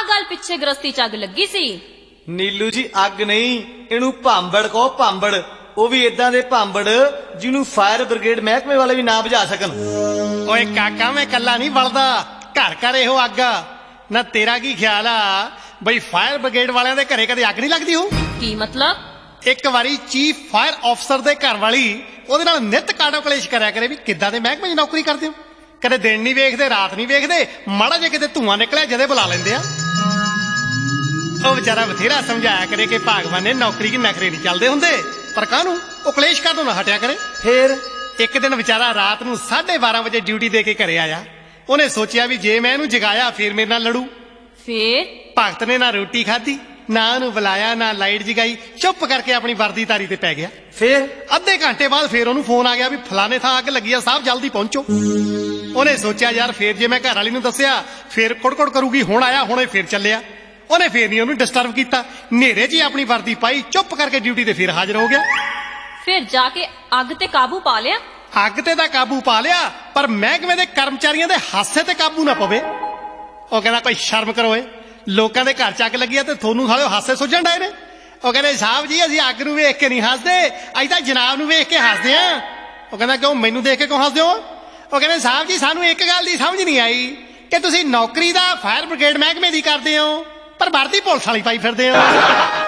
गल पिछे गृहस्थी च अग लगी सी। नीलू जी अग नहीं, इनू भांबड़ कहो, भांबड़। वो भी इदां दे भांबड़ जिन्हों फायर ब्रिगेड महकमे वाले भी ना बुझा सकन। ओए काका मैं कला नहीं बलदा, घर घर इहो अग ना। तेरा की ख्याल आ बई फायर ब्रिगेड वालियां दे घरे कदे अग नहीं लगदी हो? की मतलब? एक बारी चीफ फायर अफसर दे घर वाली ओदे नाल नित काटो कलेश करया करे भी किद्दां दे महकमे च नौकरी करदे हो, कदे दिन नहीं वेखदे रात नहीं वेखदे, माड़ा जे किते धुआं निकलिया जदे बुला लेंदे आ। ओ बेचारा बथेरा समझाया करे कि भागवान ने नौकरी की नखरे नहीं चलदे हुंदे, पर काहनूं ओ कलेश करदों ना हटिया करे। फिर एक दिन बेचारा रात नूं 12:30 बजे ड्यूटी दे के घरे आया। उन्हें सोचिया भी जे मैं इहनूं जगाया फिर मेरे नाल लड़ू। फिर भगत ने ना रोटी खाधी, ना उन्हें बुलाया, ना लाइट जगाई, चुप करके अपनी वर्दी तारी ते पै गया। फिर अद्धे घंटे बाद फिर उन्हें फोन आ गया भी फलाने थां अग लगी है साहब जल्दी पहुंचो। उन्हें सोचा यार फिर जे मैं घर वाली नूं दस्सिया फिर कुड़कुड़ करूगी, हुण आया हुणे फिर चलिया। उन्हें फिर नहीं उन्हें डिस्टर्ब किया, नेरे जी अपनी वर्दी पाई, चुप करके ड्यूटी ते फिर हाजिर हो गया। फिर जाके अग ते काबू पा लिया? अग ते तां काबू पा लिया, पर महकमे दे कर्मचारियों दे हासे ते काबू ना पवे। ਉਹ ਕਹਿੰਦਾ ਕੋਈ ਸ਼ਰਮ ਕਰੋ ਏ, ਲੋਕਾਂ ਦੇ ਘਰ ਚ ਅੱਗ ਲੱਗੀ ਆ ਤੇ ਤੁਹਾਨੂੰ ਸਾਲਿਓ ਹਾਸੇ ਸੁਝਣ ਡਏ ਨੇ। ਉਹ ਕਹਿੰਦੇ ਸਾਹਿਬ ਜੀ ਅਸੀਂ ਅੱਗ ਨੂੰ ਵੇਖ ਕੇ ਨਹੀਂ ਹੱਸਦੇ, ਅਸੀਂ ਤਾਂ ਜਨਾਬ ਨੂੰ ਵੇਖ ਕੇ ਹੱਸਦੇ ਆ। ਉਹ ਕਹਿੰਦਾ ਕਿਉਂ ਮੈਨੂੰ ਦੇਖ ਕੇ ਕਿਉਂ ਹੱਸਦੇ ਹੋ? ਉਹ ਕਹਿੰਦੇ ਸਾਹਿਬ ਜੀ ਸਾਨੂੰ ਇੱਕ ਗੱਲ ਦੀ ਸਮਝ ਨਹੀਂ ਆਈ ਕਿ ਤੁਸੀਂ ਨੌਕਰੀ ਦਾ ਫਾਇਰ ਬ੍ਰਿਗੇਡ ਮਹਿਕਮੇ ਦੀ ਕਰਦੇ ਹੋ ਪਰ ਵਰਦੀ ਪੁਲਿਸ ਵਾਲੀ ਪਾਈ ਫਿਰਦੇ ਹੋ।